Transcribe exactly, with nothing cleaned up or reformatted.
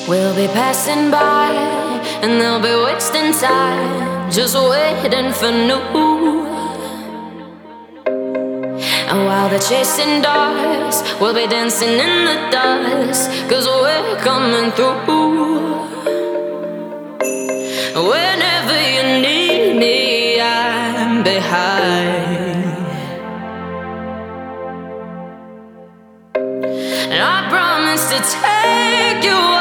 We'll be passing by, and they'll be wasting time, just waiting for new. And while they're chasing dogs, we'll be dancing in the dust, cause we're coming through. Whenever you need me, I'm behind. And I promise to take you